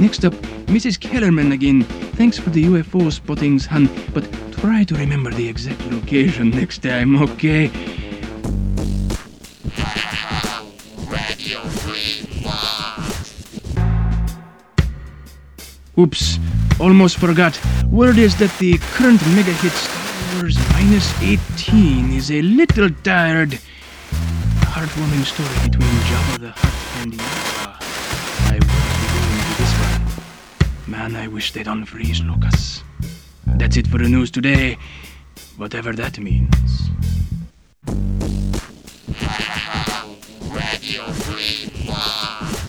Next up, Mrs. Kellerman again. Thanks for the UFO spottings, hun, but try to remember the exact location next time, okay? Oops, almost forgot. Word is that the current mega hit Star Wars -18 is a little tired. Heartwarming story between Jabba the Hutt and Yoda. I won't be going to this one. Man, I wish they'd unfreeze Lucas. That's it for the news today, whatever that means. Radio Free One.